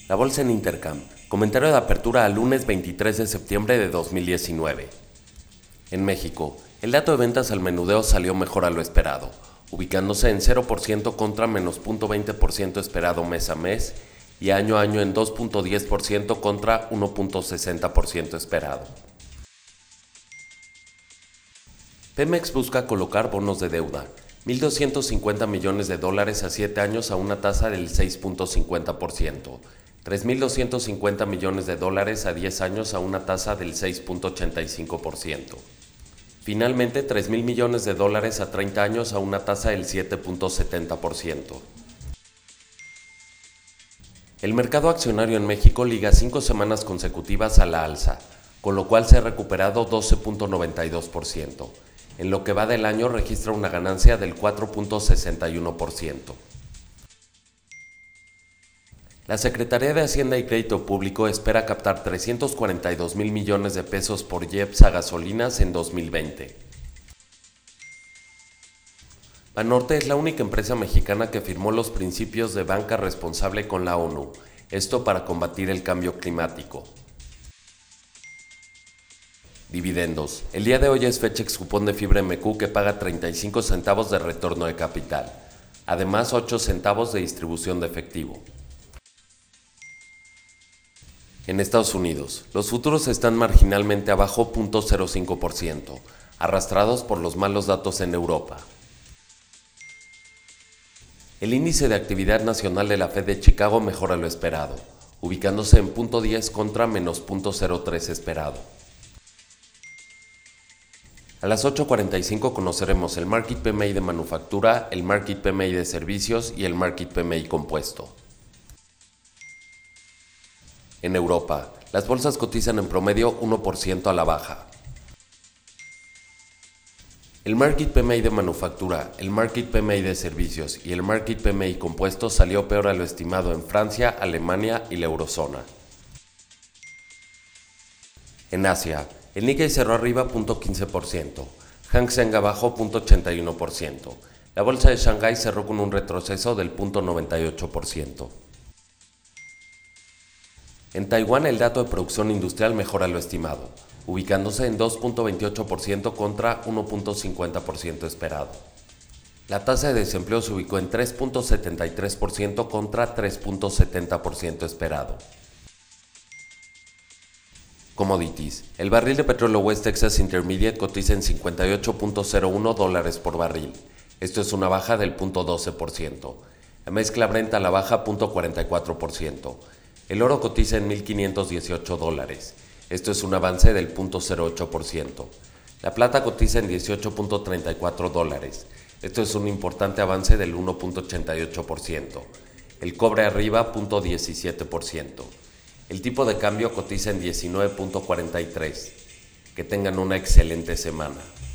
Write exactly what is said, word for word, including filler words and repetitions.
La bolsa en Intercam. Comentario de apertura al lunes veintitrés de septiembre de dos mil diecinueve. En México, el dato de ventas al menudeo salió mejor a lo esperado, ubicándose en cero por ciento contra menos cero punto veinte por ciento esperado mes a mes y año a año en dos punto diez por ciento contra uno punto sesenta por ciento esperado. Pemex busca colocar bonos de deuda, mil doscientos cincuenta millones de dólares a siete años a una tasa del seis punto cincuenta por ciento, tres mil doscientos cincuenta millones de dólares a diez años a una tasa del seis punto ochenta y cinco por ciento. Finalmente, tres mil millones de dólares a treinta años a una tasa del siete punto setenta por ciento. El mercado accionario en México liga cinco semanas consecutivas a la alza, con lo cual se ha recuperado doce punto noventa y dos por ciento. En lo que va del año registra una ganancia del cuatro punto sesenta y uno por ciento. La Secretaría de Hacienda y Crédito Público espera captar trescientos cuarenta y dos mil millones de pesos por I E P S a gasolinas en dos mil veinte. Banorte es la única empresa mexicana que firmó los principios de banca responsable con la ONU, esto para combatir el cambio climático. Dividendos. El día de hoy es fecha ex cupón de Fibra M Q que paga treinta y cinco centavos de retorno de capital, además ocho centavos de distribución de efectivo. En Estados Unidos, los futuros están marginalmente abajo cero punto cero cinco por ciento, arrastrados por los malos datos en Europa. El índice de actividad nacional de la Fed de Chicago mejora lo esperado, ubicándose en cero punto diez contra menos cero punto cero tres esperado. A las ocho cuarenta y cinco conoceremos el Market P M I de manufactura, el Market P M I de servicios y el Market P M I compuesto. En Europa, las bolsas cotizan en promedio uno por ciento a la baja. El Market P M I de manufactura, el Market P M I de servicios y el Market P M I compuesto salió peor a lo estimado en Francia, Alemania y la eurozona. En Asia, el Nikkei cerró arriba cero punto quince por ciento, Hang Seng abajo cero punto ochenta y uno por ciento. La bolsa de Shanghái cerró con un retroceso del cero punto noventa y ocho por ciento. En Taiwán el dato de producción industrial mejora lo estimado, ubicándose en dos punto veintiocho por ciento contra uno punto cincuenta por ciento esperado. La tasa de desempleo se ubicó en tres punto setenta y tres por ciento contra tres punto setenta por ciento esperado. Commodities. El barril de petróleo West Texas Intermediate cotiza en cincuenta y ocho punto cero uno dólares por barril. Esto es una baja del cero punto doce por ciento. La mezcla Brent a la baja cero punto cuarenta y cuatro por ciento. El oro cotiza en mil quinientos dieciocho dólares. Esto es un avance del cero punto cero ocho por ciento. La plata cotiza en dieciocho punto treinta y cuatro dólares. Esto es un importante avance del uno punto ochenta y ocho por ciento. El cobre arriba cero punto diecisiete por ciento. El tipo de cambio cotiza en diecinueve punto cuarenta y tres. Que tengan una excelente semana.